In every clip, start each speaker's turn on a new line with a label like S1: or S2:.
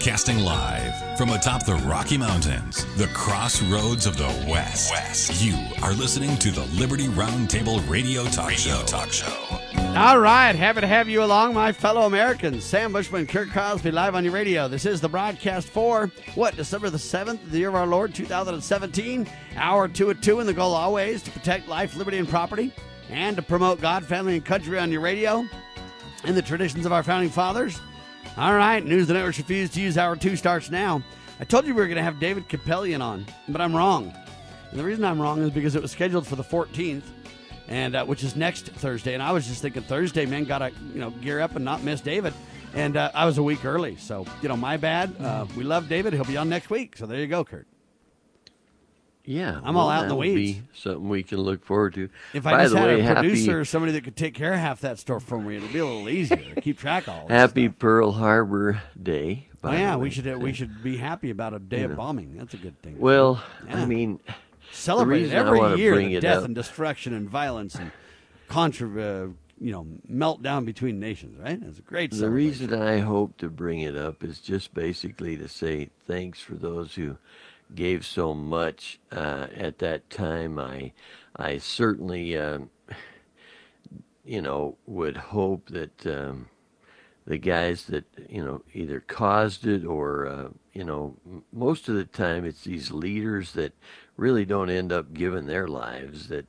S1: Broadcasting live from atop the Rocky Mountains, the crossroads of the West. You are listening to the Liberty Roundtable Radio Talk Show.
S2: All right, happy to have you along, my fellow Americans. Sam Bushman, Kirk Crosby, live on your radio. This is the broadcast for, December the 7th, the year of our Lord, 2017. Hour 2 at 2, and the goal always to protect life, liberty, and property, and to promote God, family, and country on your radio and the traditions of our founding fathers. All right, News the Networks refused to use Hour 2 starts now. I told you we were going to have David Capellion on, but I'm wrong. And the reason I'm wrong is because it was scheduled for the 14th, and which is next Thursday. And I was just thinking Thursday, man, got to gear up and not miss David. And I was a week early, so my bad. We love David. He'll be on next week. So there you go, Kurt.
S3: Yeah,
S2: I'm all out in the weeds.
S3: Be something we can look forward to.
S2: If I just had a producer or somebody that could take care of half that stuff for me, it'd be a little easier to keep track of all this
S3: Happy
S2: stuff.
S3: Pearl Harbor Day.
S2: Oh yeah, we should be happy about a day of bombing. That's a good thing.
S3: Well,
S2: yeah.
S3: I mean,
S2: celebrate every year the death and destruction and violence and meltdown between nations. Right? It's a great.
S3: The reason I hope to bring it up is just basically to say thanks for those who gave so much at that time. I certainly would hope that the guys that either caused it or most of the time it's these leaders that really don't end up giving their lives that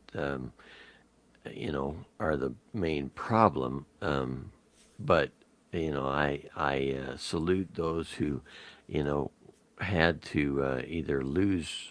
S3: are the main problem. But I salute those who had to either lose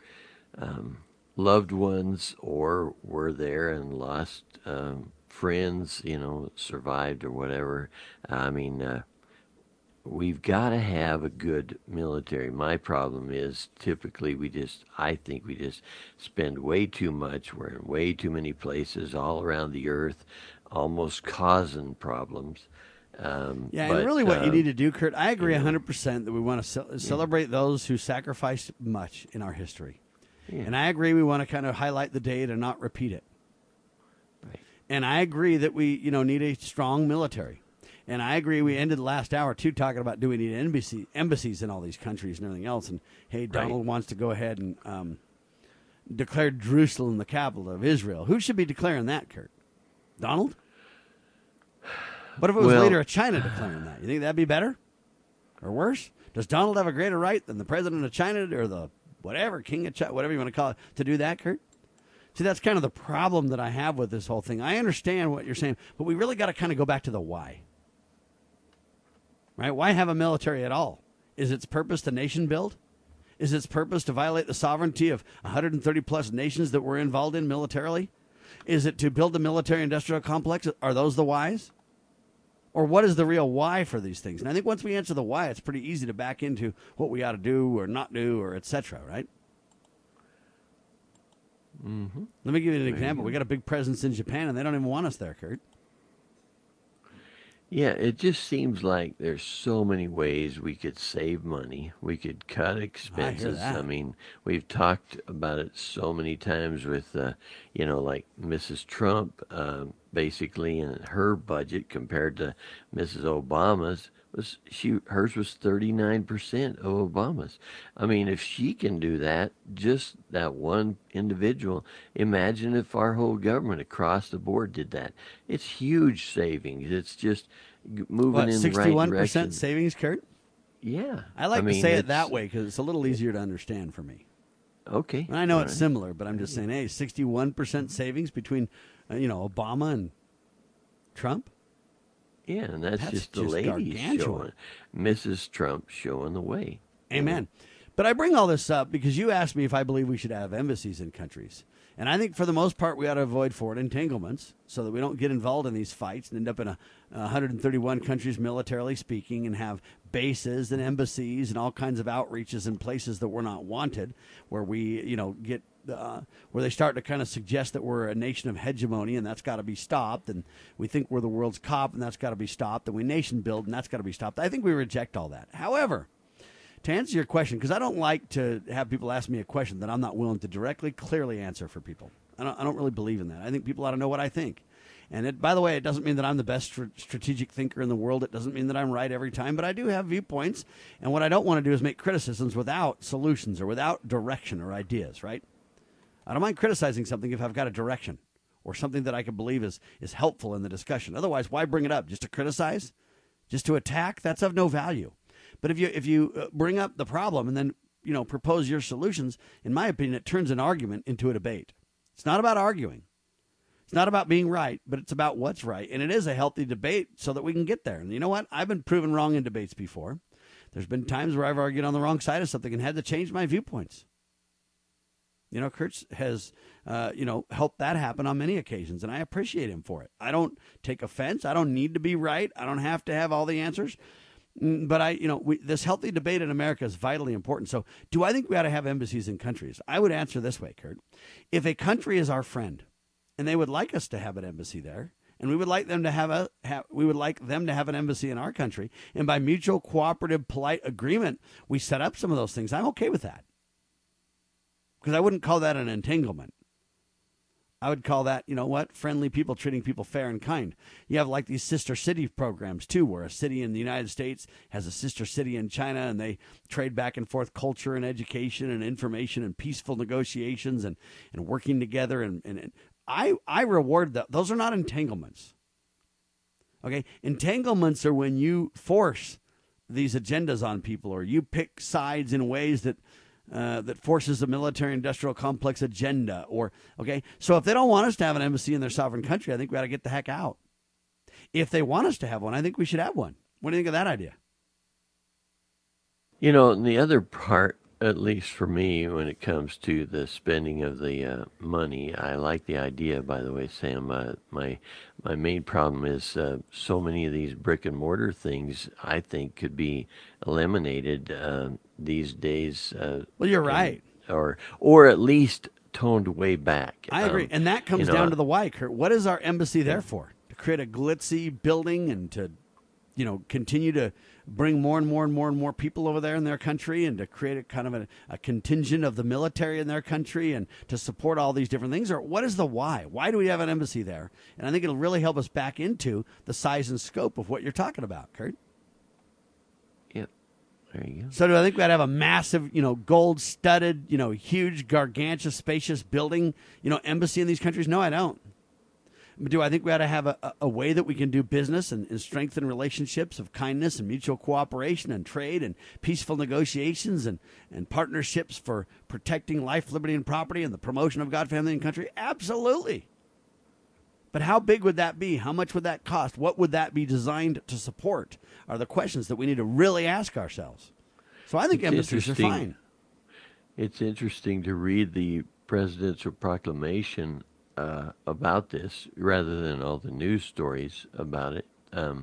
S3: loved ones or were there and lost friends, survived or whatever. I mean, we've got to have a good military. My problem is typically I think we just spend way too much. We're in way too many places all around the earth, almost causing problems.
S2: And really what you need to do, Kurt, I agree 100% that we want to celebrate those who sacrificed much in our history. Yeah. And I agree we want to kind of highlight the date and not repeat it. Right. And I agree that we, need a strong military. And I agree we ended the last hour, too, talking about do we need embassies in all these countries and everything else. And, hey, Donald wants to go ahead and declare Jerusalem the capital of Israel. Who should be declaring that, Kurt? Donald? What if it was the leader of China declaring that? You think that'd be better or worse? Does Donald have a greater right than the president of China or the king of China, whatever you want to call it, to do that, Kurt? See, that's kind of the problem that I have with this whole thing. I understand what you're saying, but we really got to kind of go back to the why. Right? Why have a military at all? Is its purpose to nation build? Is its purpose to violate the sovereignty of 130 plus nations that we're involved in militarily? Is it to build the military industrial complex? Are those the whys? Or what is the real why for these things? And I think once we answer the why, it's pretty easy to back into what we ought to do or not do or et cetera, right?
S3: Mm-hmm.
S2: Let me give you an example. We got a big presence in Japan, and they don't even want us there, Kurt.
S3: Yeah, it just seems like there's so many ways we could save money. We could cut expenses. I mean, we've talked about it so many times with, like Mrs. Trump, basically, and her budget compared to Mrs. Obama's hers was 39% of Obama's. I mean, if she can do that, just that one individual, imagine if our whole government across the board did that. It's huge savings. It's just moving in the right direction.
S2: 61% savings, Kurt?
S3: Yeah.
S2: I like to say it that way because it's a little easier to understand for me.
S3: Okay.
S2: And I know it's similar, but I'm just saying, hey, 61% savings between, Obama and Trump?
S3: Yeah, and that's just the ladies showing, Mrs. Trump showing the way.
S2: Amen. But I bring all this up because you asked me if I believe we should have embassies in countries. And I think for the most part we ought to avoid foreign entanglements so that we don't get involved in these fights and end up in 131 countries militarily speaking and have bases and embassies and all kinds of outreaches in places that we're not wanted, where we, get where they start to kind of suggest that we're a nation of hegemony and that's got to be stopped, and we think we're the world's cop and that's got to be stopped, and we nation build and that's got to be stopped. I think we reject all that. However, to answer your question, because I don't like to have people ask me a question that I'm not willing to directly, clearly answer for people. I don't really believe in that. I think people ought to know what I think. And by the way, it doesn't mean that I'm the best strategic thinker in the world. It doesn't mean that I'm right every time, but I do have viewpoints. And what I don't want to do is make criticisms without solutions or without direction or ideas, right? I don't mind criticizing something if I've got a direction or something that I can believe is helpful in the discussion. Otherwise, why bring it up? Just to criticize? Just to attack? That's of no value. But if you bring up the problem and then propose your solutions, in my opinion, it turns an argument into a debate. It's not about arguing. It's not about being right, but it's about what's right. And it is a healthy debate so that we can get there. And you know what? I've been proven wrong in debates before. There's been times where I've argued on the wrong side of something and had to change my viewpoints. Kurt has, helped that happen on many occasions, and I appreciate him for it. I don't take offense. I don't need to be right. I don't have to have all the answers. But this healthy debate in America is vitally important. So do I think we ought to have embassies in countries? I would answer this way, Kurt. If a country is our friend and they would like us to have an embassy there, and we would like them to have an embassy in our country, and by mutual cooperative polite agreement, we set up some of those things, I'm okay with that. Because I wouldn't call that an entanglement. I would call that, friendly people treating people fair and kind. You have like these sister city programs, too, where a city in the United States has a sister city in China, and they trade back and forth culture and education and information and peaceful negotiations and working together. And I reward that. Those are not entanglements. Okay? Entanglements are when you force these agendas on people, or you pick sides in ways that forces the military-industrial complex agenda. So if they don't want us to have an embassy in their sovereign country, I think we ought to get the heck out. If they want us to have one, I think we should have one. What do you think of that idea?
S3: And the other part, at least for me, when it comes to the spending of the money, I like the idea, by the way, Sam. My main problem is so many of these brick and mortar things, I think, could be eliminated these days.
S2: Well, you're right.
S3: Or at least toned way back.
S2: I agree. And that comes down to the why, Kurt. What is our embassy there for? To create a glitzy building and to, continue to bring more and more and more and more people over there in their country, and to create a kind of a contingent of the military in their country, and to support all these different things? Or what is the why? Why do we have an embassy there? And I think it'll really help us back into the size and scope of what you're talking about, Kurt.
S3: Yep. There you go.
S2: So do I think we ought to have a massive, gold-studded, huge, gargantuous, spacious building, embassy in these countries? No, I don't. Do I think we ought to have a way that we can do business and strengthen relationships of kindness and mutual cooperation and trade and peaceful negotiations and partnerships for protecting life, liberty, and property and the promotion of God, family, and country? Absolutely. But how big would that be? How much would that cost? What would that be designed to support are the questions that we need to really ask ourselves. So I think embassies are fine.
S3: It's interesting to read the presidential proclamation about this rather than all the news stories about it,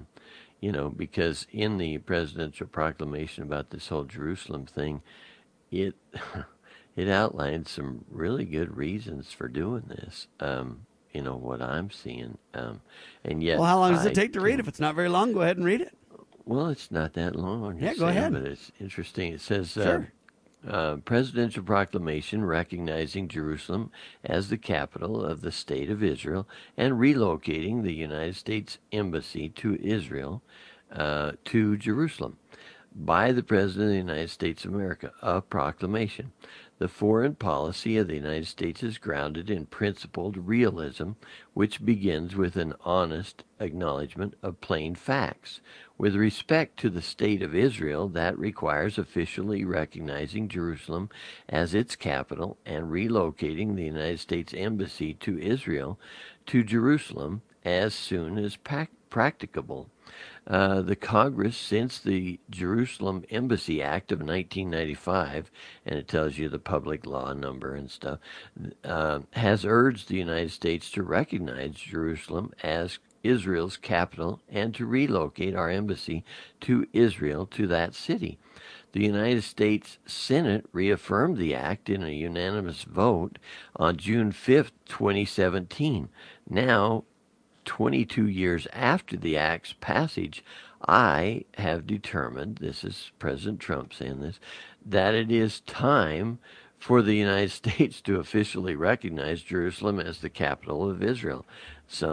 S3: because in the presidential proclamation about this whole Jerusalem thing, it outlined some really good reasons for doing this. What I'm seeing, and yet.
S2: Well, how long does it take to read? If it's not very long, go ahead and read it.
S3: Well, it's not that long.
S2: Yeah, go ahead.
S3: But it's interesting. It says.
S2: Sure.
S3: Presidential proclamation recognizing Jerusalem as the capital of the State of Israel and relocating the United States Embassy to Israel to Jerusalem by the President of the United States of America. A proclamation. The foreign policy of the United States is grounded in principled realism, which begins with an honest acknowledgement of plain facts. With respect to the State of Israel, that requires officially recognizing Jerusalem as its capital and relocating the United States Embassy to Israel to Jerusalem as soon as practicable. The Congress, since the Jerusalem Embassy Act of 1995, and it tells you the public law number and stuff, has urged the United States to recognize Jerusalem as Israel's capital and to relocate our embassy to Israel to that city. The United States Senate reaffirmed the act in a unanimous vote on June 5th, 2017. Now, 22 years after the act's passage, I have determined, this is President Trump saying this, that it is time for the United States to officially recognize Jerusalem as the capital of Israel. So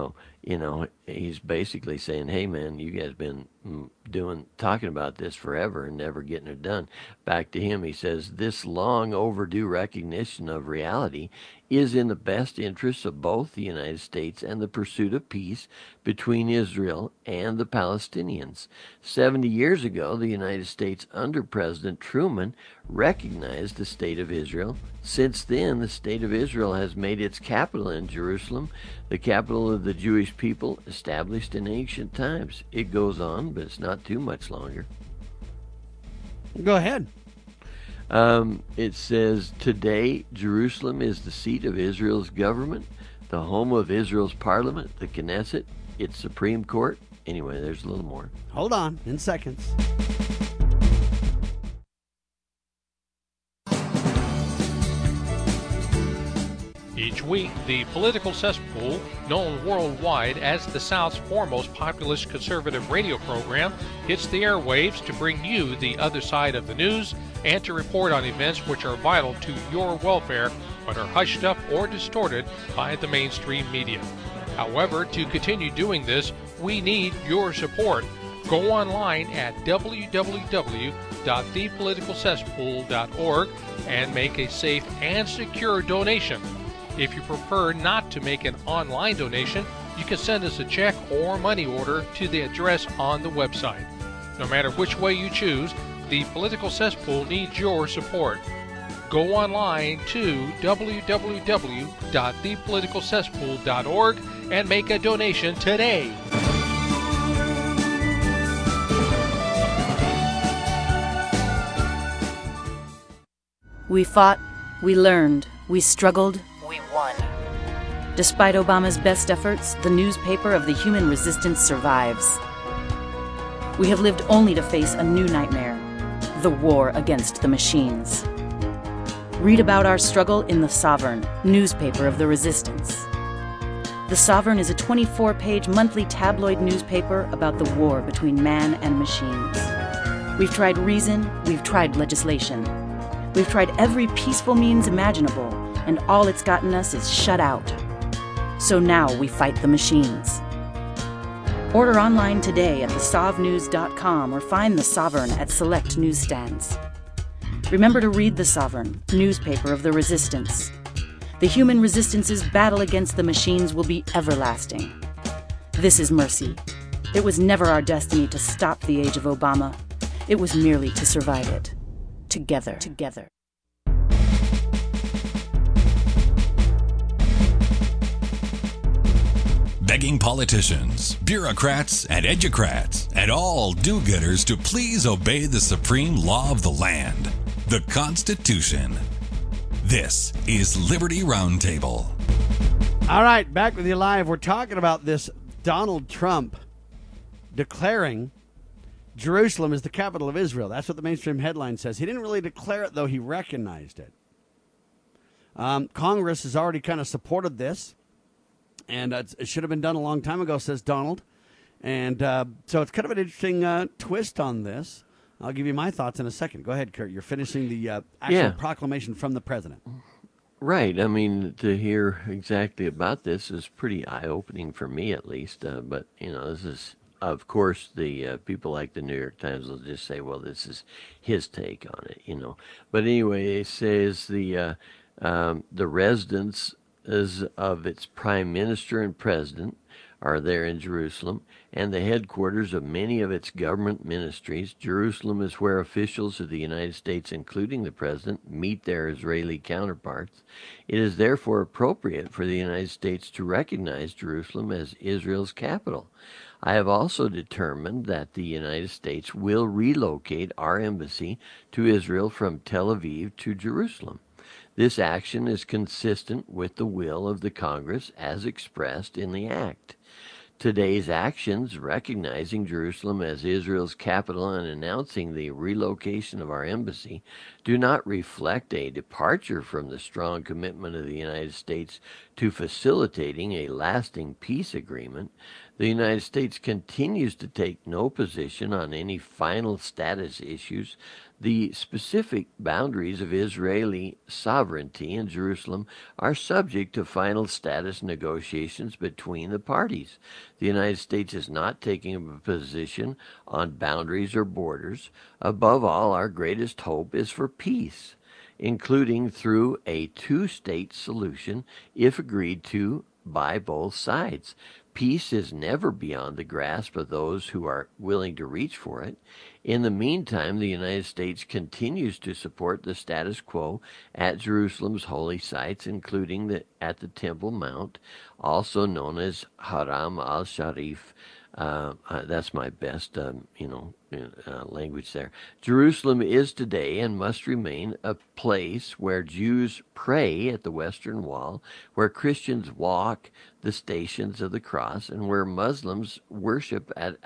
S3: he's basically saying, hey, man, you guys been talking about this forever and never getting it done. Back to him, he says, this long overdue recognition of reality is in the best interests of both the United States and the pursuit of peace between Israel and the Palestinians. 70 years ago, the United States under President Truman recognized the State of Israel. Since then, the State of Israel has made its capital in Jerusalem, the capital of the Jewish people, established in ancient times. It goes on, but it's not too much longer.
S2: Go ahead.
S3: It says, today, Jerusalem is the seat of Israel's government, the home of Israel's parliament, the Knesset, its Supreme Court. Anyway, there's a little more.
S2: Hold on, in seconds.
S4: Each week, the Political Cesspool, known worldwide as the South's foremost populist conservative radio program, hits the airwaves to bring you the other side of the news and to report on events which are vital to your welfare but are hushed up or distorted by the mainstream media. However, to continue doing this, we need your support. Go online at www.thepoliticalcesspool.org and make a safe and secure donation. If you prefer not to make an online donation, you can send us a check or money order to the address on the website. No matter which way you choose, the Political Cesspool needs your support. Go online to www.thepoliticalcesspool.org and make a donation today.
S5: We fought, we learned, we struggled, we won. Despite Obama's best efforts, the newspaper of the human resistance survives. We have lived only to face a new nightmare, the war against the machines. Read about our struggle in The Sovereign, newspaper of the resistance. The Sovereign is a 24-page monthly tabloid newspaper about the war between man and machines. We've tried reason, we've tried legislation. We've tried every peaceful means imaginable, and all it's gotten us is shut out. So now we fight the machines. Order online today at thesovnews.com or find The Sovereign at select newsstands. Remember to read The Sovereign, newspaper of the resistance. The human resistance's battle against the machines will be everlasting. This is mercy. It was never our destiny to stop the age of Obama. It was merely to survive it. Together.
S1: Begging politicians, bureaucrats, and educrats, and all do-gooders to please obey the supreme law of the land, the Constitution. This is Liberty Roundtable.
S2: All right, back with you live. We're talking about this Donald Trump declaring Jerusalem is the capital of Israel. That's what the mainstream headline says. He didn't really declare it, though. He recognized it. Congress has already kind of supported this, and it should have been done a long time ago, says Donald. And so it's kind of an interesting twist on this. I'll give you my thoughts in a second. Go ahead, Kurt. You're finishing the actual proclamation from the president.
S3: Right. I mean, to hear exactly about this is pretty eye-opening for me, at least. But, this is... Of course, the people like the New York Times will just say, well, this is his take on it, But anyway, it says the residence of its prime minister and president are there in Jerusalem, and the headquarters of many of its government ministries. Jerusalem is where officials of the United States, including the president, meet their Israeli counterparts. It is therefore appropriate for the United States to recognize Jerusalem as Israel's capital. I have also determined that the United States will relocate our embassy to Israel from Tel Aviv to Jerusalem. This action is consistent with the will of the Congress as expressed in the act. Today's actions, recognizing Jerusalem as Israel's capital and announcing the relocation of our embassy, do not reflect a departure from the strong commitment of the United States to facilitating a lasting peace agreement. The United States continues to take no position on any final status issues The specific boundaries of Israeli sovereignty in Jerusalem are subject to final status negotiations between the parties. The United States is not taking a position on boundaries or borders. Above all, our greatest hope is for peace, including through a two-state solution if agreed to by both sides. Peace is never beyond the grasp of those who are willing to reach for it. In the meantime, the United States continues to support the status quo at Jerusalem's holy sites, including at the Temple Mount, also known as Haram al-Sharif. That's my best, language there. Jerusalem is today and must remain a place where Jews pray at the Western Wall, where Christians walk the Stations of the Cross, and where Muslims worship at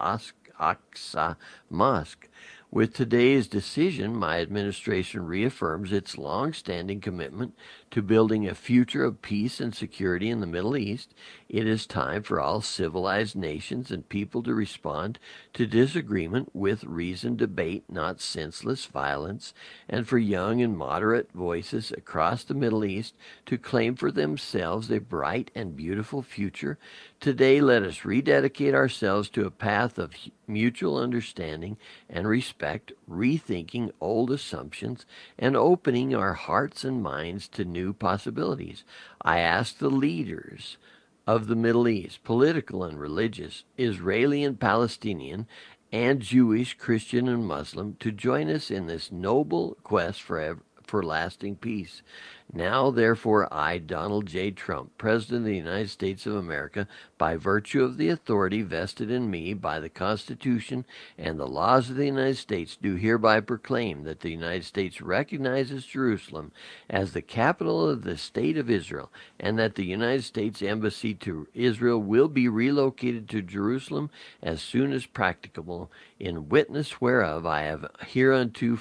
S3: Al-Aqsa Mosque. With today's decision, my administration reaffirms its long-standing commitment to building a future of peace and security in the Middle East. It is time for all civilized nations and people to respond to disagreement with reasoned debate, not senseless violence, and for young and moderate voices across the Middle East to claim for themselves a bright and beautiful future. Today, let us rededicate ourselves to a path of mutual understanding and respect, rethinking old assumptions, and opening our hearts and minds to new possibilities. I ask the leaders of the Middle East, political and religious, Israeli and Palestinian, and Jewish, Christian, and Muslim, to join us in this noble quest for lasting peace. Now, therefore, I, Donald J. Trump, President of the United States of America, by virtue of the authority vested in me by the Constitution and the laws of the United States, do hereby proclaim that the United States recognizes Jerusalem as the capital of the State of Israel, and that the United States Embassy to Israel will be relocated to Jerusalem as soon as practicable, in witness whereof I have hereunto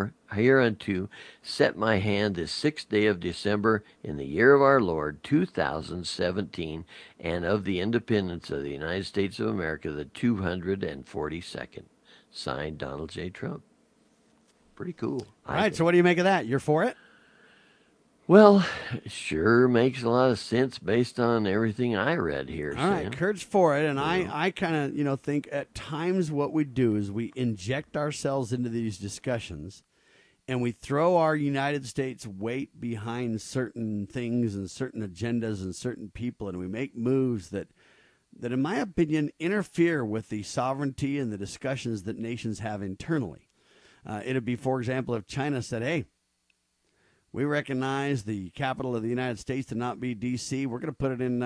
S3: set my hand this 6th day of December in the year of our Lord 2017, and of the independence of the United States of America, the 242nd. Signed, Donald J. Trump. Pretty cool.
S2: All right, so what do you make of that? You're for it?
S3: Well, it sure makes a lot of sense based on everything I read here.
S2: All right, Kurt's for it, and I kind of, think at times what we do is we inject ourselves into these discussions, and we throw our United States weight behind certain things and certain agendas and certain people, and we make moves that in my opinion, interfere with the sovereignty and the discussions that nations have internally. It'd be, for example, if China said, hey, we recognize the capital of the United States to not be D.C. We're going to put it in,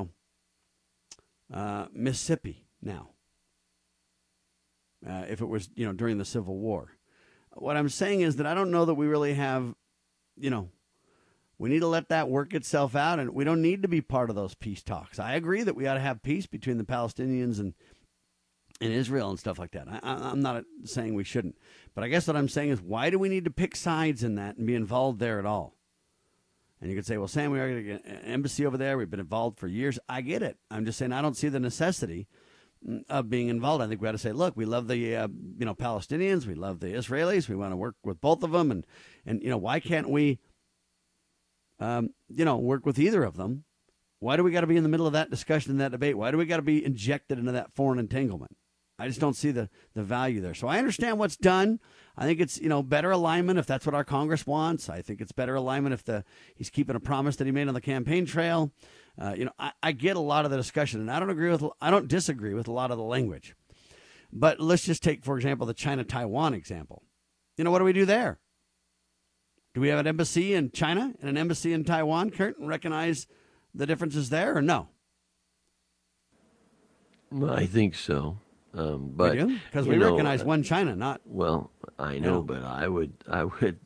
S2: Mississippi now. If it was, during the Civil War. What I'm saying is that I don't know that we really have, we need to let that work itself out, and we don't need to be part of those peace talks. I agree that we ought to have peace between the Palestinians and Israel and stuff like that. I'm not saying we shouldn't. But I guess what I'm saying is, why do we need to pick sides in that and be involved there at all? And you could say, well, Sam, we are going to get an embassy over there. We've been involved for years. I get it. I'm just saying I don't see the necessity of being involved. I think we ought to say, look, we love the Palestinians. We love the Israelis. We want to work with both of them. And why can't we, work with either of them? Why do we got to be in the middle of that discussion and that debate? Why do we got to be injected into that foreign entanglement? I just don't see the value there. So I understand what's done. I think it's, better alignment if that's what our Congress wants. I think it's better alignment if he's keeping a promise that he made on the campaign trail. I get a lot of the discussion, and I don't disagree with a lot of the language. But let's just take, for example, the China-Taiwan example. What do we do there? Do we have an embassy in China and an embassy in Taiwan, Kurt, and recognize the differences there, or no?
S3: Well, I think so. But
S2: because we recognize one China, not.
S3: Well, I know, but I would, I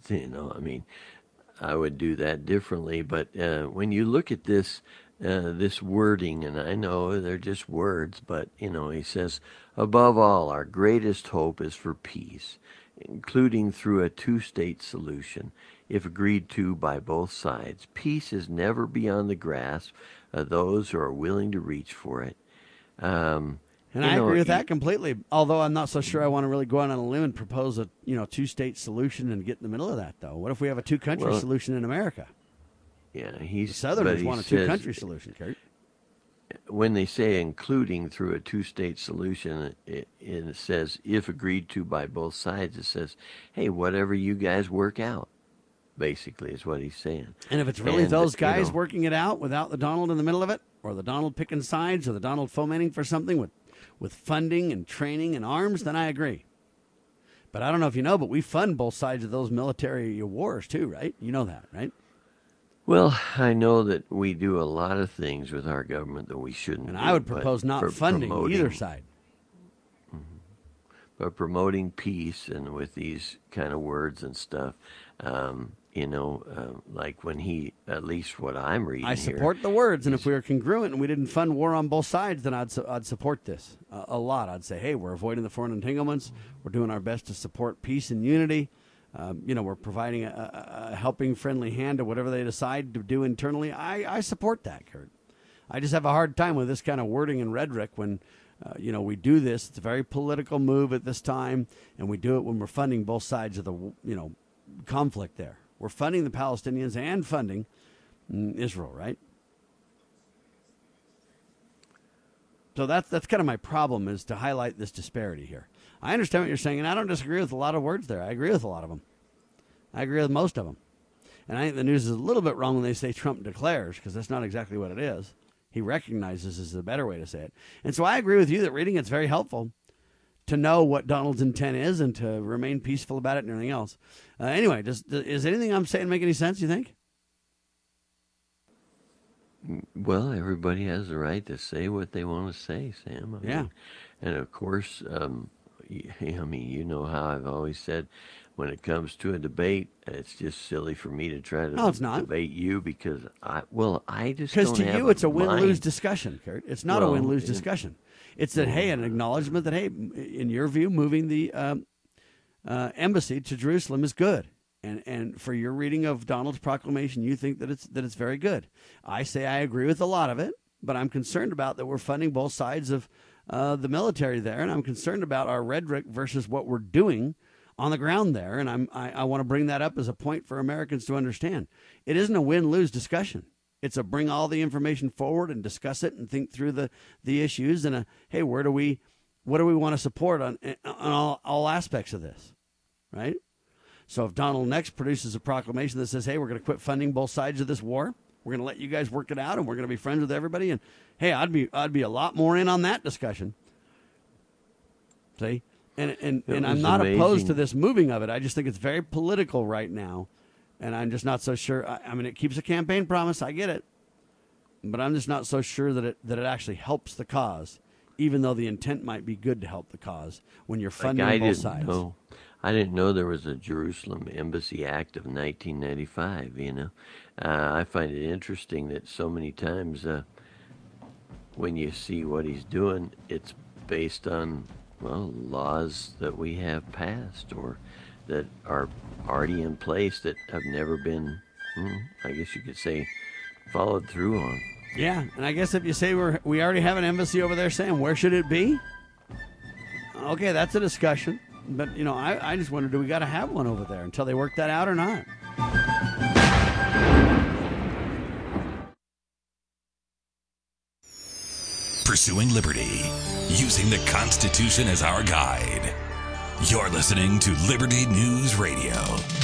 S3: would do that differently. But when you look at this wording, and I know they're just words, but he says, above all, our greatest hope is for peace, including through a two-state solution, if agreed to by both sides. Peace is never beyond the grasp of those who are willing to reach for it.
S2: And I agree with that completely, although I'm not so sure I want to really go out on a limb and propose a two-state solution and get in the middle of that, though. What if we have a two-country solution in America?
S3: Yeah,
S2: the Southerners want a two-country solution, Kurt.
S3: When they say including through a two-state solution, it says, if agreed to by both sides, it says, hey, whatever you guys work out, basically, is what he's saying.
S2: And if it's really those guys working it out without the Donald in the middle of it, or the Donald picking sides, or the Donald fomenting for something with funding and training and arms, then I agree. But I don't know if you know, but we fund both sides of those military wars too, right? You know that, right?
S3: Well, I know that we do a lot of things with our government that we shouldn't.
S2: And I would propose not funding either side.
S3: But promoting peace and with these kind of words and stuff, like when he, at least what I'm reading
S2: I support the words, and if we were congruent and we didn't fund war on both sides, then I'd support this a lot. I'd say, hey, we're avoiding the foreign entanglements. We're doing our best to support peace and unity. We're providing a helping, friendly hand to whatever they decide to do internally. I support that, Kurt. I just have a hard time with this kind of wording and rhetoric when, we do this. It's a very political move at this time, and we do it when we're funding both sides of the, conflict there. We're funding the Palestinians and funding Israel, right? So that's kind of my problem, is to highlight this disparity here. I understand what you're saying, and I don't disagree with a lot of words there. I agree with a lot of them. I agree with most of them. And I think the news is a little bit wrong when they say Trump declares, because that's not exactly what it is. He recognizes is the better way to say it. And so I agree with you that reading it's very helpful to know what Donald's intent is and to remain peaceful about it and everything else. Anyway, is anything I'm saying make any sense, you think?
S3: Well, everybody has the right to say what they want to say, Sam. I mean, and of course, you know how I've always said, when it comes to a debate, it's just silly for me to try to debate you because I just don't have
S2: because to you it's a win-lose discussion, Kurt. It's not a win-lose discussion. It's that, hey, an acknowledgement that, hey, in your view, moving the embassy to Jerusalem is good. And for your reading of Donald's proclamation, you think that it's very good. I say I agree with a lot of it, but I'm concerned about that we're funding both sides of the military there, and I'm concerned about our rhetoric versus what we're doing on the ground there, and I want to bring that up as a point for Americans to understand. It isn't a win-lose discussion. It's a bring all the information forward and discuss it and think through the issues and hey, what do we want to support on all aspects of this, right? So if Donald next produces a proclamation that says, hey, we're going to quit funding both sides of this war, we're going to let you guys work it out, and we're going to be friends with everybody, and hey, I'd be a lot more in on that discussion. See? And I'm not opposed to this moving of it. I just think it's very political right now, and I'm just not so sure. I mean, it keeps a campaign promise. I get it, but I'm just not so sure that it actually helps the cause, even though the intent might be good to help the cause when you're funding both sides.
S3: I didn't know there was a Jerusalem Embassy Act of 1995. I find it interesting that so many times when you see what he's doing, it's based on laws that we have passed or that are already in place that have never been, I guess you could say, followed through on.
S2: Yeah, and I guess if you say we already have an embassy over there, Sam, where should it be? Okay, that's a discussion. But, I just wonder, do we got to have one over there until they work that out or not?
S1: Pursuing liberty, using the Constitution as our guide. You're listening to Liberty News Radio.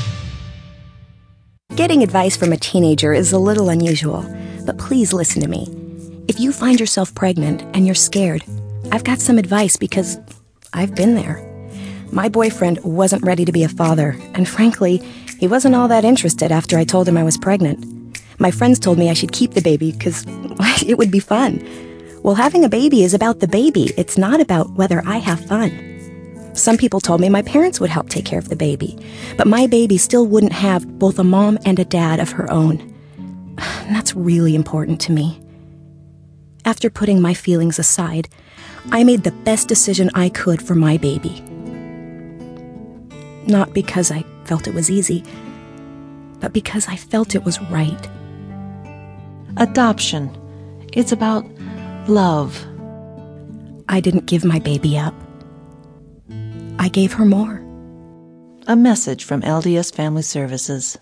S6: Getting advice from a teenager is a little unusual, but please listen to me. If you find yourself pregnant and you're scared, I've got some advice because I've been there. My boyfriend wasn't ready to be a father, and frankly, he wasn't all that interested after I told him I was pregnant. My friends told me I should keep the baby because it would be fun. Well, having a baby is about the baby. It's not about whether I have fun. Some people told me my parents would help take care of the baby, but my baby still wouldn't have both a mom and a dad of her own. And that's really important to me. After putting my feelings aside, I made the best decision I could for my baby. Not because I felt it was easy, but because I felt it was right.
S7: Adoption. It's about love.
S6: I didn't give my baby up. I gave her more.
S7: A message from LDS Family Services.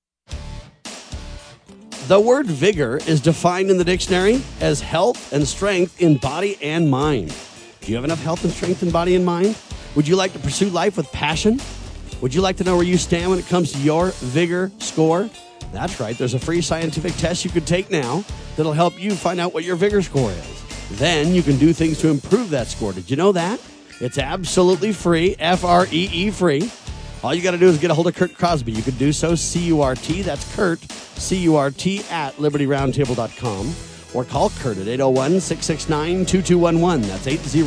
S2: The word vigor is defined in the dictionary as health and strength in body and mind. Do you have enough health and strength in body and mind? Would you like to pursue life with passion? Would you like to know where you stand when it comes to your vigor score? That's right. There's a free scientific test you could take now that'll help you find out what your vigor score is. Then you can do things to improve that score. Did you know that? It's absolutely free, Free free. All you got to do is get a hold of Kurt Crosby. You can do so, C-U-R-T, that's Kurt, C-U-R-T, at LibertyRoundtable.com. Or call Kurt at 801-669-2211. That's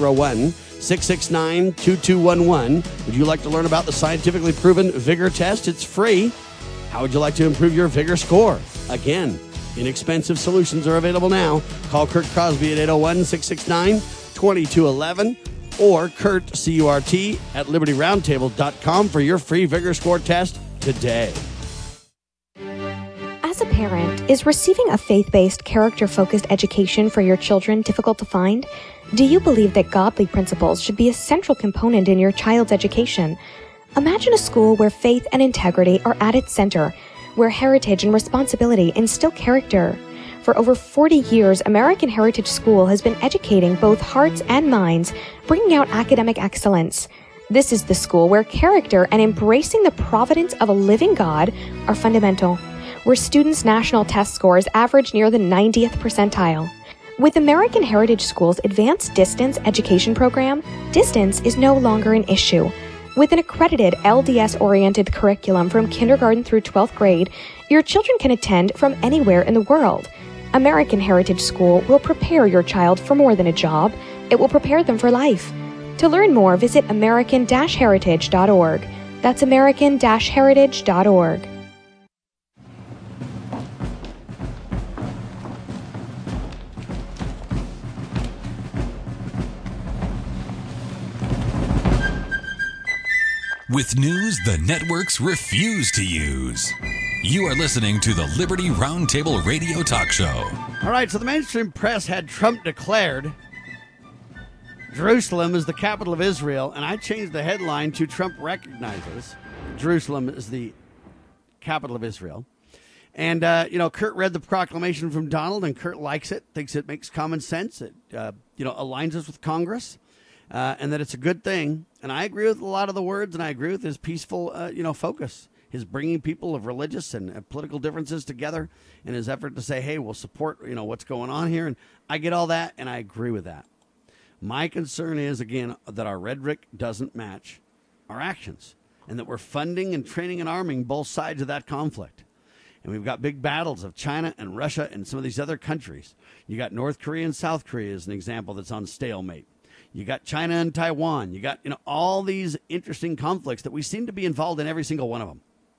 S2: 801-669-2211. Would you like to learn about the scientifically proven vigor test? It's free. How would you like to improve your vigor score? Again, inexpensive solutions are available now. Call Kurt Crosby at 801-669-2211. Or Kurt, C-U-R-T, at LibertyRoundtable.com for your free vigor score test today.
S8: As a parent, is receiving a faith-based, character-focused education for your children difficult to find? Do you believe that godly principles should be a central component in your child's education? Imagine a school where faith and integrity are at its center, where heritage and responsibility instill character. For over 40 years, American Heritage School has been educating both hearts and minds, bringing out academic excellence. This is the school where character and embracing the providence of a living God are fundamental, where students' national test scores average near the 90th percentile. With American Heritage School's advanced distance education program, distance is no longer an issue. With an accredited LDS-oriented curriculum from kindergarten through 12th grade, your children can attend from anywhere in the world. American Heritage School will prepare your child for more than a job. It will prepare them for life. To learn more, visit American-Heritage.org. That's American-Heritage.org.
S1: With news the networks refuse to use. You are listening to the Liberty Roundtable Radio Talk Show.
S2: All right, so the mainstream press had Trump declared Jerusalem is the capital of Israel, and I changed the headline to Trump recognizes Jerusalem is the capital of Israel. And, Kurt read the proclamation from Donald, and Kurt likes it, thinks it makes common sense. It, aligns us with Congress, and that it's a good thing. And I agree with a lot of the words, and I agree with his peaceful, focus. His bringing people of religious and political differences together in his effort to say, hey, we'll support, what's going on here. And I get all that, and I agree with that. My concern is, again, that our rhetoric doesn't match our actions and that we're funding and training and arming both sides of that conflict. And we've got big battles of China and Russia and some of these other countries. You got North Korea and South Korea as an example that's on stalemate. You got China and Taiwan. You got, all these interesting conflicts that we seem to be involved in every single one of them.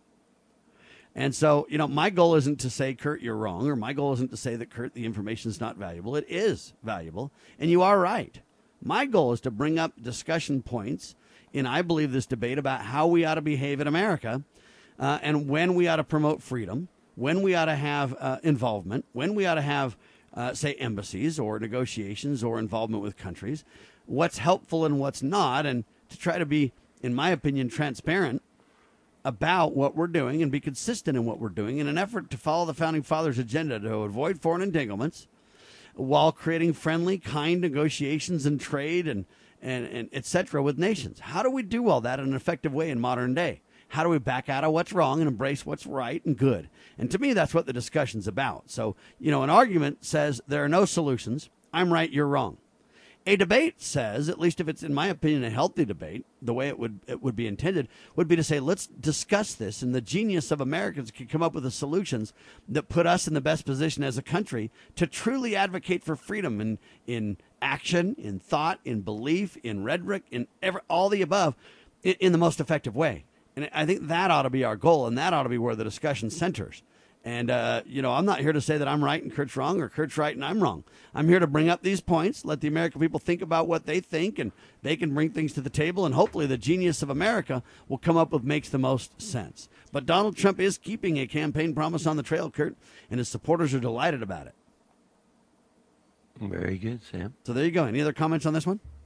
S2: And so, my goal isn't to say, Kurt, you're wrong, or my goal isn't to say that, Kurt, the information is not valuable. It is valuable, and you are right. My goal is to bring up discussion points in, I believe, this debate about how we ought to behave in America and when we ought to promote freedom, when we ought to have involvement, when we ought to have, say, embassies or negotiations or involvement with countries, what's helpful and what's not, and to try to be, in my opinion, transparent about what we're doing and be consistent in what we're doing in an effort to follow the Founding Fathers' agenda to avoid foreign entanglements while creating friendly, kind negotiations and trade and et cetera with nations. How do we do all that in an effective way in modern day? How do we back out of what's wrong and embrace what's right and good? And to me, that's what the discussion's about. So, an argument says there are no solutions. I'm right, you're wrong. A debate says, at least if it's, in my opinion, a healthy debate, the way it would be intended, would be to say, let's discuss this, and the genius of Americans can come up with the solutions that put us in the best position as a country to truly advocate for freedom in action, in thought, in belief, in rhetoric, in all the above, in the most effective way. And I think that ought to be our goal, and that ought to be where the discussion centers. And, I'm not here to say that I'm right and Kurt's wrong or Kurt's right and I'm wrong. I'm here to bring up these points, let the American people think about what they think, and they can bring things to the table. And hopefully the genius of America will come up with makes the most sense. But Donald Trump is keeping a campaign promise on the trail, Kurt, and his supporters are delighted about it.
S3: Very good, Sam.
S2: So there you go. Any other comments on this one?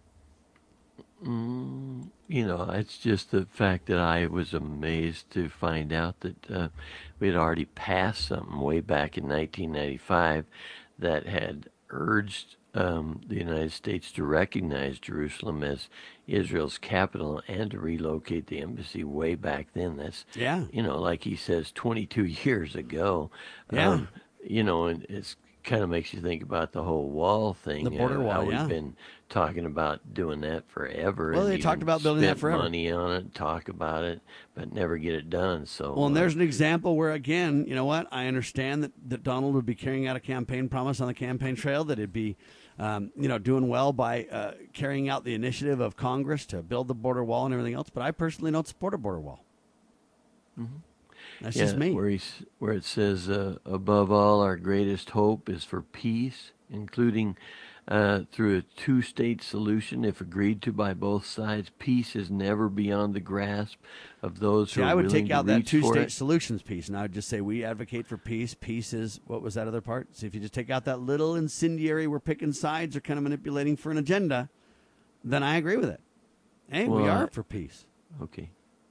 S3: It's just the fact that I was amazed to find out that we had already passed something way back in 1995 that had urged the United States to recognize Jerusalem as Israel's capital and to relocate the embassy way back then. That's, like he says, 22 years ago.
S2: Yeah.
S3: And it's kind of makes you think about the whole wall thing.
S2: The border wall,
S3: We've been talking about doing that forever.
S2: Well, they talked about building that forever.
S3: Money on it, talk about it, but never get it done. So,
S2: well, and there's an example where, again, you know what? I understand that Donald would be carrying out a campaign promise on the campaign trail, that it'd be, doing well by carrying out the initiative of Congress to build the border wall and everything else. But I personally don't support a border wall.
S3: Mm-hmm.
S2: That's just me.
S3: Where it says, above all, our greatest hope is for peace, including through a two-state solution, if agreed to by both sides. Peace is never beyond the grasp of those who are willing to reach for it.
S2: I would take out that two-state solutions piece, and I would just say we advocate for peace. Peace is, what was that other part? So if you just take out that little incendiary, we're picking sides or kind of manipulating for an agenda, then I agree with it. Hey, we are for peace.
S3: Okay.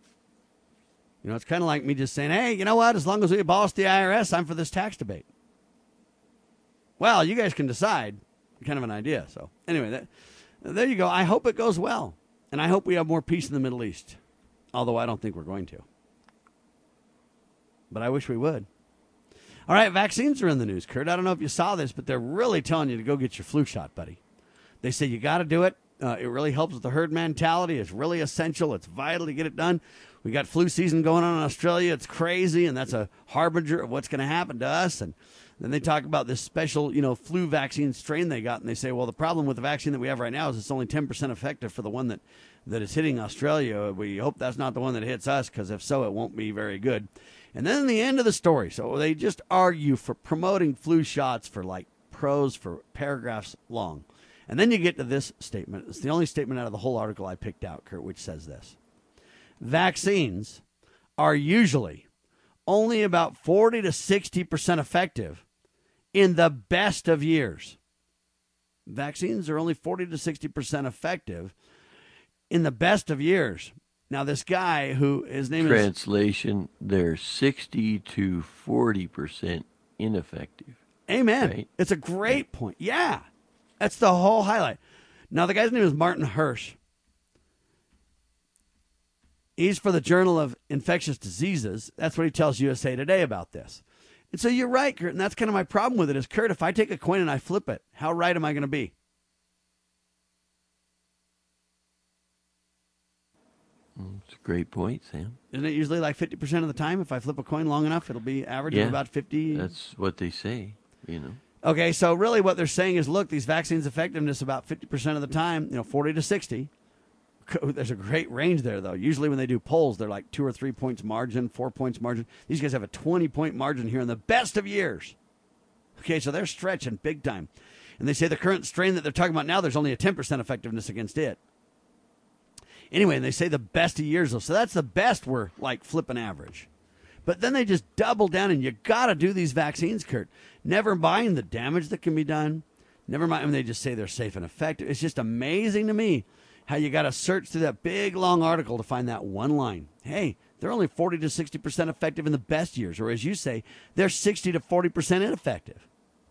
S2: It's kind of like me just saying, hey, you know what? As long as we abolish the IRS, I'm for this tax debate. Well, you guys can decide. Kind of an idea. So anyway, there you go. I hope it goes well. And I hope we have more peace in the Middle East. Although I don't think we're going to. But I wish we would. All right, vaccines are in the news, Kurt. I don't know if you saw this, but they're really telling you to go get your flu shot, buddy. They say you got to do it. It really helps with the herd mentality. It's really essential. It's vital to get it done. We got flu season going on in Australia. It's crazy, and that's a harbinger of what's going to happen to us. And then they talk about this special, flu vaccine strain they got, and they say, well, the problem with the vaccine that we have right now is it's only 10% effective for the one that is hitting Australia. We hope that's not the one that hits us, because if so, it won't be very good. And then the end of the story. So they just argue for promoting flu shots for like prose for paragraphs long. And then you get to this statement. It's the only statement out of the whole article I picked out, Kurt, which says this. Vaccines are usually only about 40 to 60% effective in the best of years. Vaccines are only 40 to 60% effective in the best of years. Now, this guy who his name
S3: Translation, they're 60 to 40% ineffective.
S2: Amen.
S3: Right?
S2: It's a great point. Yeah. That's the whole highlight. Now, the guy's name is Martin Hirsch. He's for the Journal of Infectious Diseases. That's what he tells USA Today about this. And so you're right, Kurt, and that's kind of my problem with it is, Kurt, if I take a coin and I flip it, how right am I going to be?
S3: It's a great point, Sam.
S2: Isn't it usually like 50% of the time? If I flip a coin long enough, it'll be average of about 50?
S3: That's what they say,
S2: Okay, so really what they're saying is, look, these vaccines' effectiveness about 50% of the time, 40 to 60. There's a great range there, though. Usually when they do polls, they're like 2 or 3 points margin, 4 points margin. These guys have a 20-point margin here in the best of years. Okay, so they're stretching big time. And they say the current strain that they're talking about now, there's only a 10% effectiveness against it. Anyway, and they say the best of years, though. So that's the best we're like flipping average. But then they just double down, and you got to do these vaccines, Kurt. Never mind the damage that can be done. Never mind, they just say they're safe and effective. It's just amazing to me how you got to search through that big, long article to find that one line. Hey, they're only 40 to 60% effective in the best years. Or as you say, they're 60 to 40% ineffective.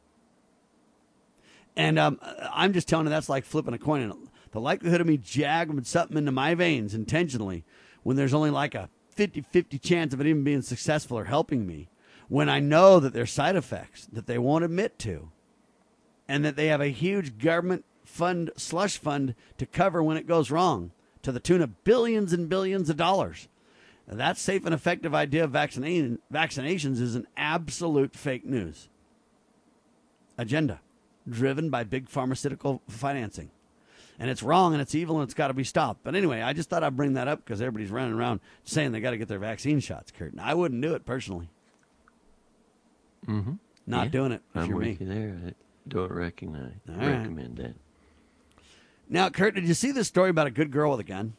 S2: And I'm just telling you, that's like flipping a coin. And the likelihood of me jabbing something into my veins intentionally when there's only like a 50-50 chance of it even being successful or helping me, when I know that there's side effects that they won't admit to, and that they have a huge government slush fund to cover when it goes wrong, to the tune of billions and billions of dollars. Now, that safe and effective idea of vaccinations is an absolute fake news agenda driven by big pharmaceutical financing. And it's wrong and it's evil and it's got to be stopped. But anyway, I just thought I'd bring that up because everybody's running around saying they got to get their vaccine shots, Kurt. Now, I wouldn't do it personally.
S3: Mm-hmm.
S2: Not doing it if you're me.
S3: I'm with you there. I don't recommend that.
S2: Now, Kurt, did you see this story about a good girl with a gun?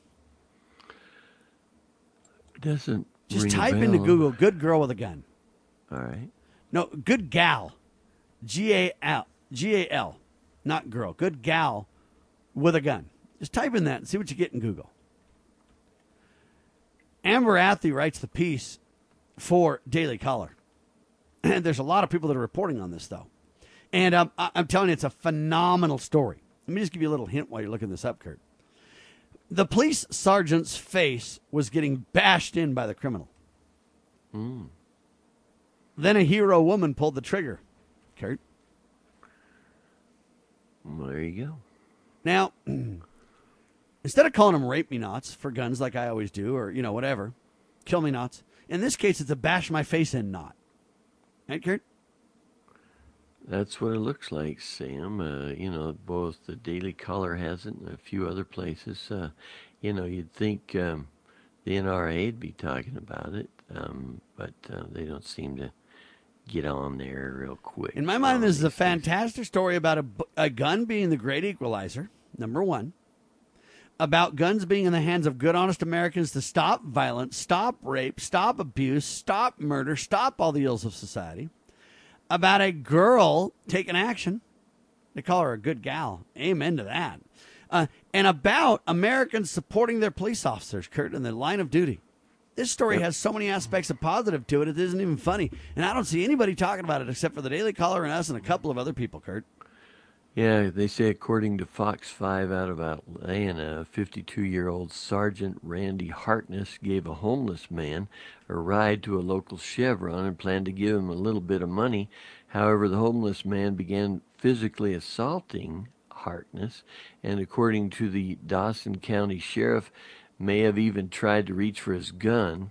S3: It doesn't
S2: just
S3: ring
S2: type
S3: a bell.
S2: into Google, good girl with a gun.
S3: All right.
S2: No, good gal. G-A-L. G-A-L. Not girl. Good gal with a gun. Just type in that and see what you get in Google. Amber Athey writes the piece for Daily Caller. And there's a lot of people that are reporting on this, though. And I'm telling you, it's a phenomenal story. Let me just give you a little hint while you're looking this up, Kurt. The police sergeant's face was getting bashed in by the criminal. Then a hero woman pulled the trigger, Kurt.
S3: Well, there you go.
S2: Now, instead of calling them rape me nots for guns like I always do, or, whatever, kill me nots, in this case, it's a bash my face in knot. Right, Kurt?
S3: That's what it looks like, Sam. Both the Daily Caller has it and a few other places. You'd think the NRA'd be talking about it, but they don't seem to get on there real quick.
S2: In my mind, this is a fantastic story about a gun being the great equalizer, number one. About guns being in the hands of good, honest Americans to stop violence, stop rape, stop abuse, stop murder, stop all the ills of society. About a girl taking action. They call her a good gal. Amen to that. And about Americans supporting their police officers, Kurt, in the line of duty. This story has so many aspects of positive to it, it isn't even funny. And I don't see anybody talking about it except for the Daily Caller and us and a couple of other people, Kurt.
S3: Yeah, they say according to Fox 5 out of Atlanta, 52-year-old Sergeant Randy Harkness gave a homeless man a ride to a local Chevron and planned to give him a little bit of money. However, the homeless man began physically assaulting Harkness, and according to the Dawson County Sheriff, may have even tried to reach for his gun.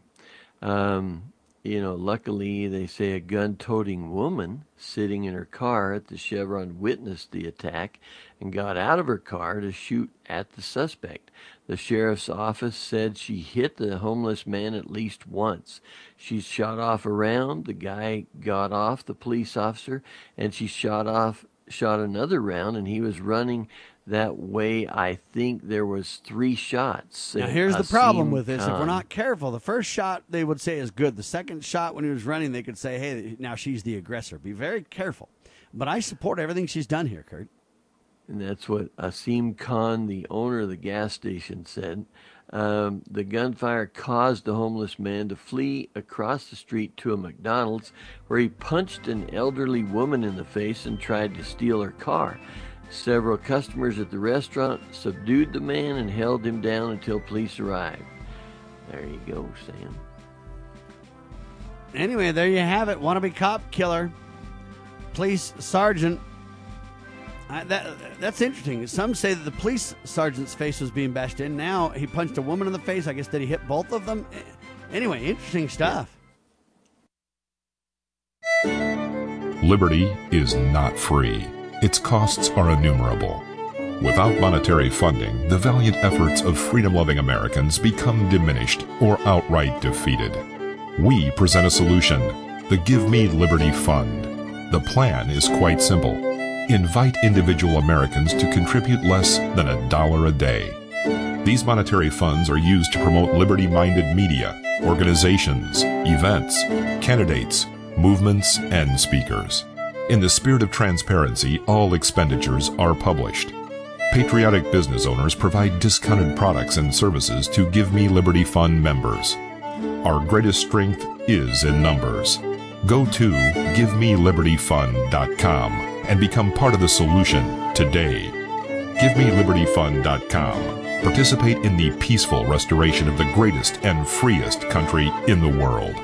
S3: Luckily, they say a gun-toting woman sitting in her car at the Chevron witnessed the attack and got out of her car to shoot at the suspect. The sheriff's office said she hit the homeless man at least once. She shot off a round. The guy got off the police officer, and she shot another round, and he was running that way. I think there was 3 shots.
S2: Now, here's the problem with this. If we're not careful, the first shot they would say is good. The second shot, when he was running, they could say, hey, now she's the aggressor. Be very careful. But I support everything she's done here, Kurt.
S3: And that's what Asim Khan, the owner of the gas station, said. The gunfire caused the homeless man to flee across the street to a McDonald's, where he punched an elderly woman in the face and tried to steal her car. Several customers at the restaurant subdued the man and held him down until police arrived. There you go, Sam.
S2: Anyway, there you have it. Wannabe cop killer. Police sergeant. That's interesting. Some say that the police sergeant's face was being bashed in. Now he punched a woman in the face. I guess did he hit both of them? Anyway, interesting stuff.
S9: Liberty is not free. Its costs are innumerable. Without monetary funding, the valiant efforts of freedom-loving Americans become diminished or outright defeated. We present a solution, the Give Me Liberty Fund. The plan is quite simple. Invite individual Americans to contribute less than $1 a day. These monetary funds are used to promote liberty-minded media, organizations, events, candidates, movements, and speakers. In the spirit of transparency, all expenditures are published. Patriotic business owners provide discounted products and services to Give Me Liberty Fund members. Our greatest strength is in numbers. Go to GiveMeLibertyFund.com and become part of the solution today. GiveMeLibertyFund.com. Participate in the peaceful restoration of the greatest and freest country in the world.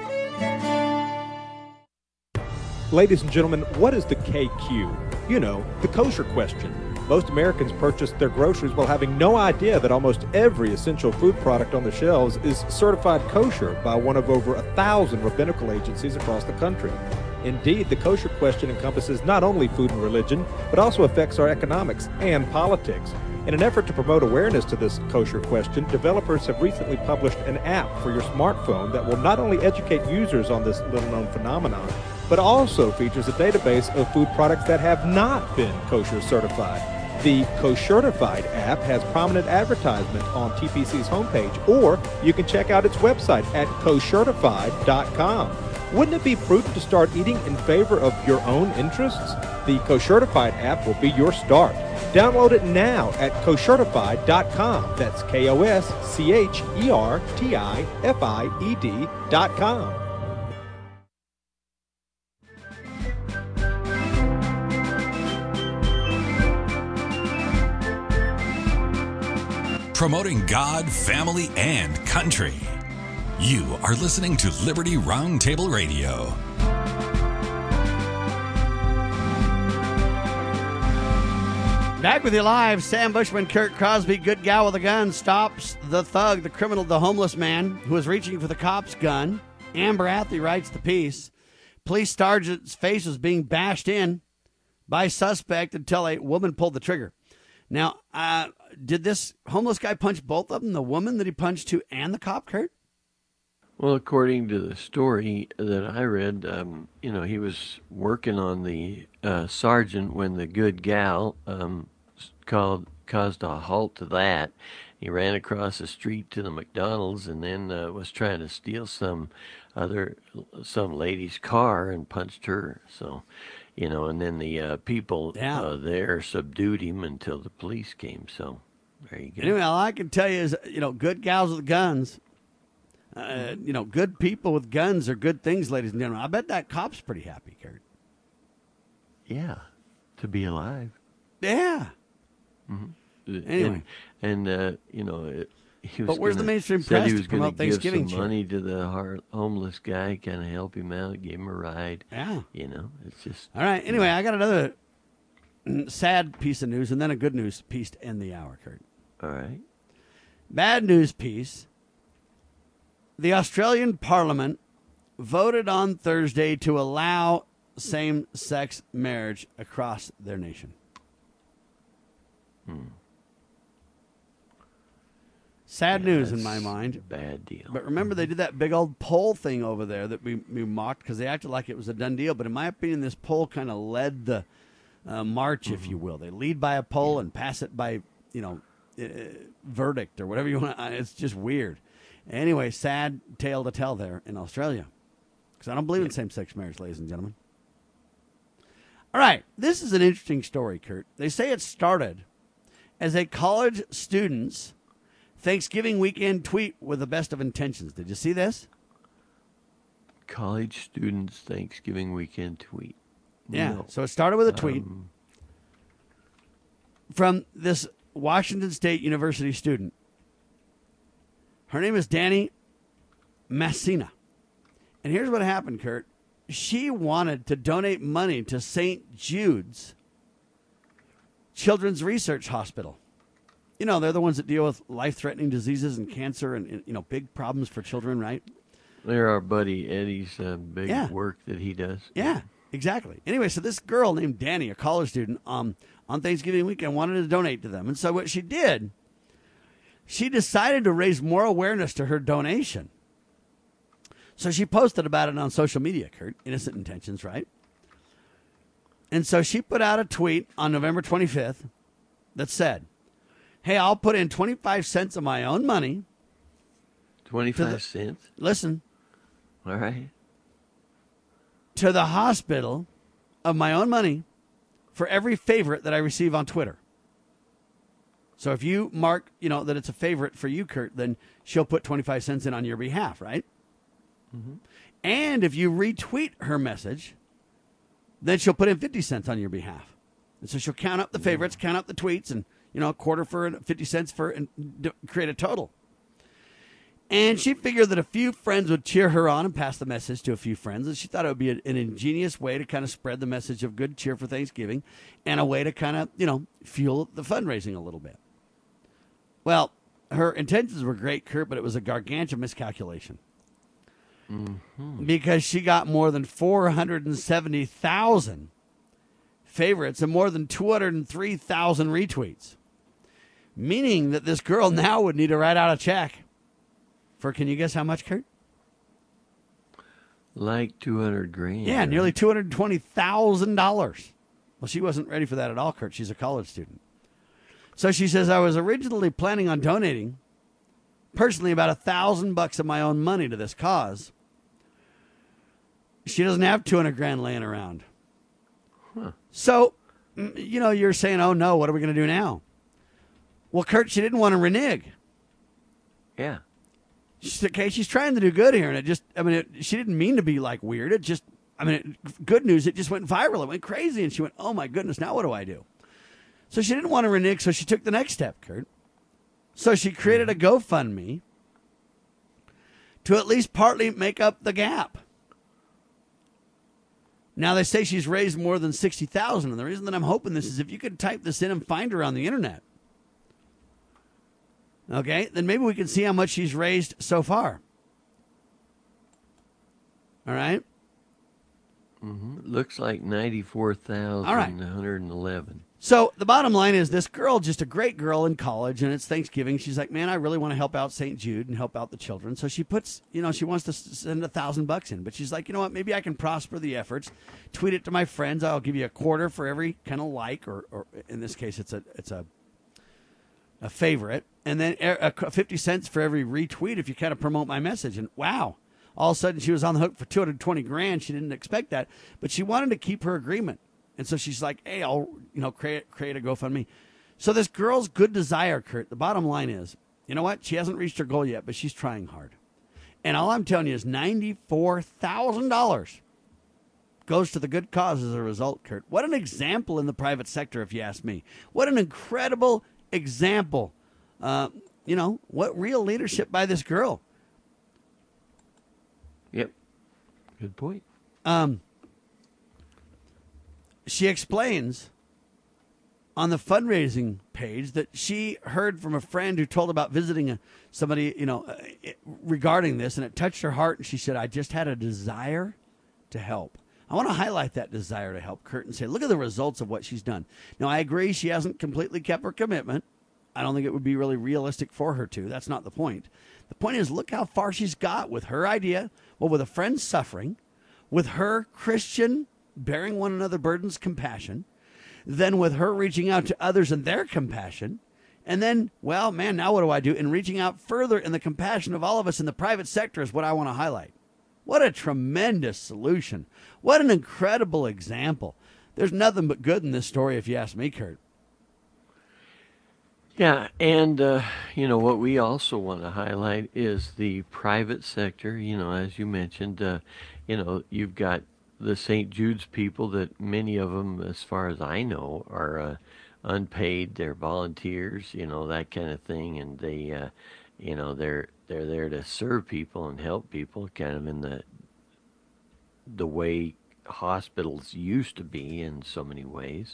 S10: Ladies and gentlemen, what is the KQ? You know, the kosher question. Most Americans purchase their groceries while having no idea that almost every essential food product on the shelves is certified kosher by one of over 1,000 rabbinical agencies across the country. Indeed, the kosher question encompasses not only food and religion, but also affects our economics and politics. In an effort to promote awareness to this kosher question, developers have recently published an app for your smartphone that will not only educate users on this little-known phenomenon, but also features a database of food products that have not been kosher certified. The Koshertified app has prominent advertisement on TPC's homepage, or you can check out its website at koshertified.com. Wouldn't it be prudent to start eating in favor of your own interests? The Koshertified app will be your start. Download it now at koshertified.com. That's KOSCHERTIFIED.com.
S1: Promoting God, family, and country. You are listening to Liberty Roundtable Radio.
S2: Back with you live. Sam Bushman, Kurt Crosby, good gal with a gun, stops the thug, the criminal, the homeless man who was reaching for the cop's gun. Amber Athley writes the piece. Police sergeant's face was being bashed in by suspect until a woman pulled the trigger. Now, did this homeless guy punch both of them, the woman that he punched to and the cop, Kurt?
S3: Well, according to the story that I read, he was working on the sergeant when the good gal caused a halt to that. He ran across the street to the McDonald's and then was trying to steal some lady's car and punched her. So, and then the people there subdued him until the police came. So, there you go.
S2: Anyway, all I can tell you is, good gals with guns. Good people with guns are good things, ladies and gentlemen. I bet that cop's pretty happy, Kurt.
S3: Yeah, to be alive.
S2: Yeah.
S3: Mm-hmm.
S2: Anyway,
S3: he was.
S2: But where's the mainstream press
S3: he was
S2: to promote Thanksgiving?
S3: Give some money to the homeless guy, kind of help him out, give him a ride.
S2: Yeah.
S3: It's just.
S2: All right. Anyway, I got another sad piece of news and then a good news piece to end the hour, Kurt.
S3: All right.
S2: Bad news piece. The Australian Parliament voted on Thursday to allow same-sex marriage across their nation. Sad news in my mind.
S3: Bad deal.
S2: But remember, they did that big old poll thing over there that we mocked because they acted like it was a done deal. But in my opinion, this poll kind of led the march, if you will. They lead by a poll and pass it by, verdict or whatever you want. It's just weird. Anyway, sad tale to tell there in Australia. Because I don't believe in same-sex marriage, ladies and gentlemen. All right, this is an interesting story, Kurt. They say it started as a college student's Thanksgiving weekend tweet with the best of intentions. Did you see this?
S3: College students' Thanksgiving weekend tweet.
S2: Yeah,
S3: No.
S2: So it started with a tweet from this Washington State University student. Her name is Danny Massina. And here's what happened, Kurt. She wanted to donate money to St. Jude's Children's Research Hospital. They're the ones that deal with life-threatening diseases and cancer and big problems for children, right?
S3: They're our buddy Eddie's big work that he does.
S2: Yeah, exactly. Anyway, so this girl named Danny, a college student, on Thanksgiving weekend wanted to donate to them. And so what she did, she decided to raise more awareness to her donation. So she posted about it on social media, Kurt. Innocent intentions, right? And so she put out a tweet on November 25th that said, hey, I'll put in 25 cents of my own money.
S3: 25 cents?
S2: Listen.
S3: All right.
S2: To the hospital of my own money for every favorite that I receive on Twitter. So if you mark, that it's a favorite for you, Kurt, then she'll put 25 cents in on your behalf, right? Mm-hmm. And if you retweet her message, then she'll put in 50 cents on your behalf. And so she'll count up the favorites, count up the tweets, and, a quarter for 50 cents for, and create a total. And she figured that a few friends would cheer her on and pass the message to a few friends. And she thought it would be an ingenious way to kind of spread the message of good cheer for Thanksgiving and a way to kind of, fuel the fundraising a little bit. Well, her intentions were great, Kurt, but it was a gargantuan miscalculation. Mm-hmm. Because she got more than 470,000 favorites and more than 203,000 retweets. Meaning that this girl now would need to write out a check for, can you guess how much, Kurt?
S3: Like $200,000.
S2: Yeah, nearly $220,000. Well, she wasn't ready for that at all, Kurt. She's a college student. So she says, I was originally planning on donating personally about $1,000 of my own money to this cause. She doesn't have 200 grand laying around. Huh. So, you're saying, oh no, what are we going to do now? Well, Kurt, she didn't want to renege.
S3: Yeah.
S2: She's trying to do good here, and she didn't mean to be like weird. Good news, it just went viral. It went crazy, and she went, oh my goodness, now what do I do? So she didn't want to renege, so she took the next step, Kurt. So she created a GoFundMe to at least partly make up the gap. Now, they say she's raised more than $60,000, and the reason that I'm hoping this is if you could type this in and find her on the internet, okay, then maybe we can see how much she's raised so far. All right?
S3: Mm-hmm. Looks like 94,111.
S2: So the bottom line is this girl, just a great girl in college, and it's Thanksgiving. She's like, man, I really want to help out St. Jude and help out the children. So she puts, she wants to send $1,000 in. But she's like, you know what, maybe I can prosper the efforts. Tweet it to my friends. I'll give you a quarter for every kind of like, or in this case, it's a favorite. And then 50 cents for every retweet if you kind of promote my message. And wow, all of a sudden she was on the hook for 220 grand. She didn't expect that, but she wanted to keep her agreement. And so she's like, hey, I'll create a GoFundMe. So this girl's good desire, Kurt, the bottom line is, you know what? She hasn't reached her goal yet, but she's trying hard. And all I'm telling you is $94,000 goes to the good cause as a result, Kurt. What an example in the private sector, if you ask me. What an incredible example. What real leadership by this girl.
S3: Yep. Good point.
S2: She explains on the fundraising page that she heard from a friend who told about visiting somebody, regarding this, and it touched her heart. And she said, I just had a desire to help. I want to highlight that desire to help, Kurt, and say, look at the results of what she's done. Now, I agree she hasn't completely kept her commitment. I don't think it would be really realistic for her to. That's not the point. The point is, look how far she's got with her idea, with a friend suffering, with her Christian bearing one another burdens, compassion, then with her reaching out to others and their compassion, and then, well, man, now what do I do? And reaching out further in the compassion of all of us in the private sector is what I want to highlight. What a tremendous solution. What an incredible example. There's nothing but good in this story, if you ask me, Kurt.
S3: Yeah, and, what we also want to highlight is the private sector. As you mentioned, you've got the St. Jude's people that many of them, as far as I know, are unpaid. They're volunteers, that kind of thing. And they, they're there to serve people and help people kind of in the way hospitals used to be in so many ways,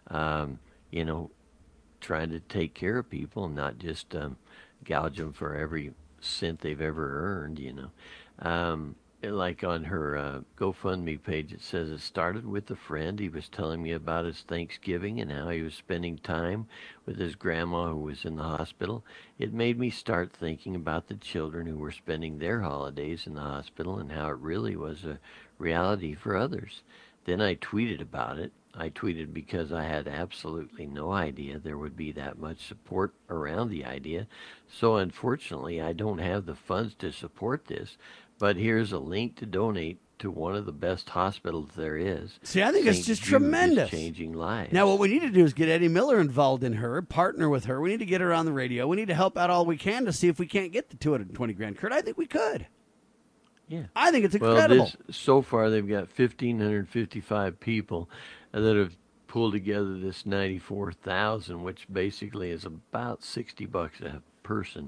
S3: trying to take care of people and not just gouge them for every cent they've ever earned, Like on her GoFundMe page, it says it started with a friend. He was telling me about his Thanksgiving and how he was spending time with his grandma who was in the hospital. It made me start thinking about the children who were spending their holidays in the hospital and how it really was a reality for others. Then I tweeted about it. I tweeted because I had absolutely no idea there would be that much support around the idea. So unfortunately, I don't have the funds to support this. But here's a link to donate to one of the best hospitals there is.
S2: See, I think it's just tremendous.
S3: Changing lives.
S2: Now, what we need to do is get Eddie Miller involved in her, partner with her. We need to get her on the radio. We need to help out all we can to see if we can't get the 220 grand. Kurt, I think we could.
S3: Yeah.
S2: I think it's incredible.
S3: Well, so far they've got 1,555 people that have pulled together this 94,000, which basically is about $60 a person.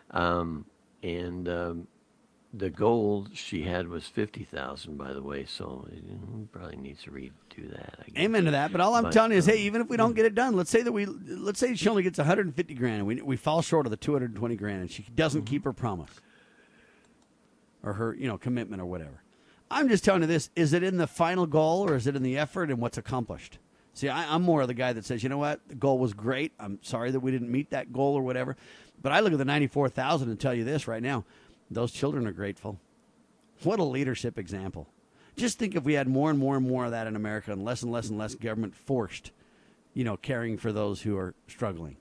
S3: The goal she had was 50,000, by the way, so probably needs to redo that, I guess.
S2: Amen to that. But all I'm telling you is, hey, even if we don't get it done, let's say she only gets 150 grand, and we fall short of the 220 grand, and she doesn't keep her promise or her, commitment or whatever. I'm just telling you this: is it in the final goal, or is it in the effort and what's accomplished? See, I'm more of the guy that says, you know what, the goal was great. I'm sorry that we didn't meet that goal or whatever, but I look at the 94,000 and tell you this right now. Those children are grateful. What a leadership example. Just think if we had more and more and more of that in America and less government forced, caring for those who are struggling.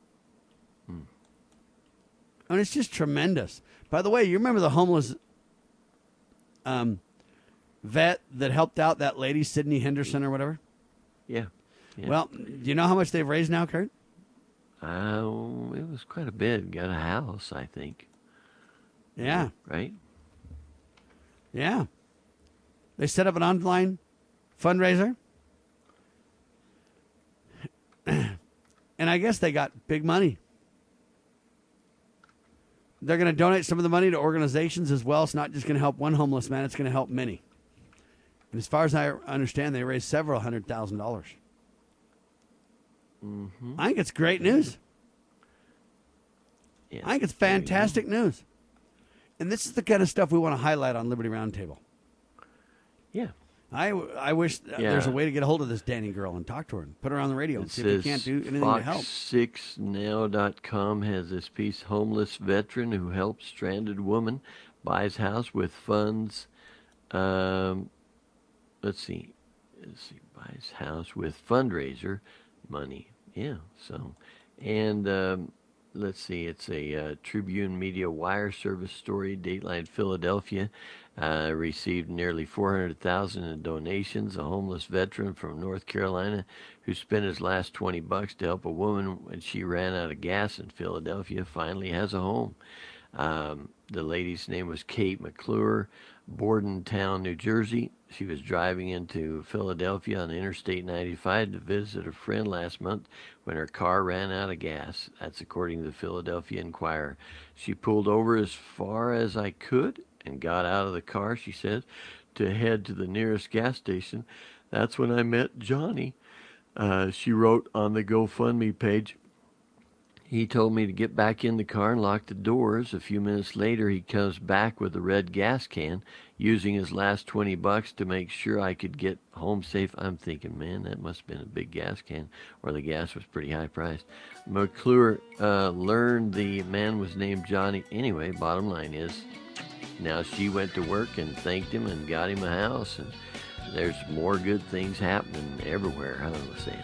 S2: It's just tremendous. By the way, you remember the homeless vet that helped out that lady, Sydney Henderson or whatever?
S3: Yeah.
S2: Well, do you know how much they've raised now, Kurt?
S3: It was quite a bit. Got a house, I think.
S2: Yeah.
S3: Right?
S2: Yeah. They set up an online fundraiser. And I guess they got big money. They're going to donate some of the money to organizations as well. It's not just going to help one homeless man. It's going to help many. And as far as I understand, they raised several $100,000.
S3: Mm-hmm.
S2: I think it's great news.
S3: Yeah,
S2: I think it's fantastic news. And this is the kind of stuff we want to highlight on Liberty Roundtable.
S3: Yeah.
S2: I wish there's a way to get a hold of this Danny girl and talk to her and put her on the radio and see if we can't do anything to help.
S3: Fox6now.com has this piece, homeless veteran who helps stranded woman, buys house with funds. Let's see, buys house with fundraiser money. Yeah, so, and let's see, it's a Tribune Media Wire Service story. Dateline Philadelphia received nearly $400,000 in donations. A homeless veteran from North Carolina who spent his last $20 to help a woman when she ran out of gas in Philadelphia finally has a home. The lady's name was Kate McClure, Bordentown, New Jersey. She was driving into Philadelphia on Interstate 95 to visit a friend last month when her car ran out of gas. That's according to the Philadelphia Inquirer. She pulled over as far as I could and got out of the car, she says, to head to the nearest gas station. That's when I met Johnny. She wrote on the GoFundMe page, he told me to get back in the car and lock the doors. A few minutes later, he comes back with a red gas can, using his last $20 to make sure I could get home safe. I'm thinking, man, that must have been a big gas can, or the gas was pretty high priced. McClure learned the man was named Johnny. Anyway, bottom line is, now she went to work and thanked him and got him a house, and there's more good things happening everywhere. I was saying.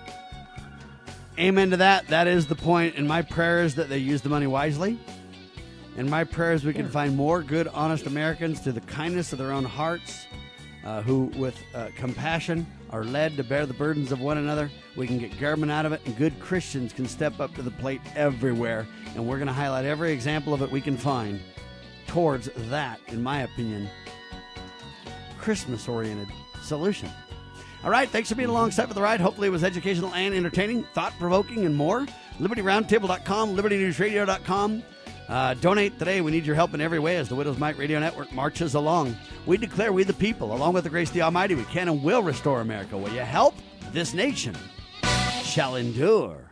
S2: Amen to that. That is the point. And my prayer is that they use the money wisely. And my prayer is we can find more good, honest Americans through the kindness of their own hearts, who with compassion are led to bear the burdens of one another. We can get government out of it, and good Christians can step up to the plate everywhere. And we're going to highlight every example of it we can find towards that, in my opinion, Christmas-oriented solution. All right, thanks for being alongside for the ride. Hopefully it was educational and entertaining, thought-provoking, and more. LibertyRoundtable.com, LibertyNewsRadio.com. Donate today. We need your help in every way as the Widows Might Radio Network marches along. We declare, we the people, along with the grace of the Almighty, we can and will restore America. Will you help? This nation shall endure.